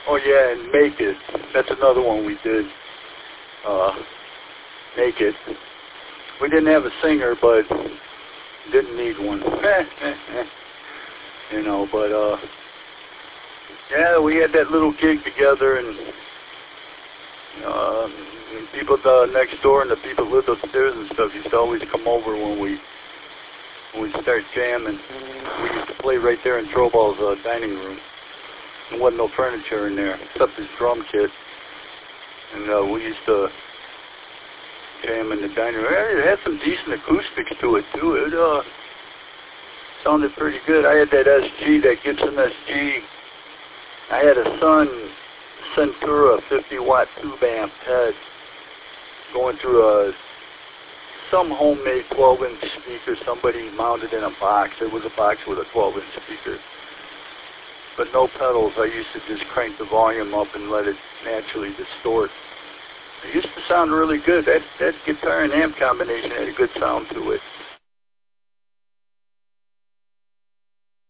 Oh yeah, and Make It. That's another one we did. Make It. We didn't have a singer, but didn't need one. You know, but yeah, we had that little gig together, and people next door and the people that lived upstairs and stuff used to always come over when we start jamming. We used to play right there in Troball's dining room. There wasn't no furniture in there except his drum kit, and we used to jam in the dining room. It had some decent acoustics to it too. It sounded pretty good. I had that SG, that Gibson SG. I had a Sun Centura 50-watt tube amp head going through some homemade 12-inch speaker somebody mounted in a box. It was a box with a 12-inch speaker, but no pedals. I used to just crank the volume up and let it naturally distort. It used to sound really good. That guitar and amp combination had a good sound to it.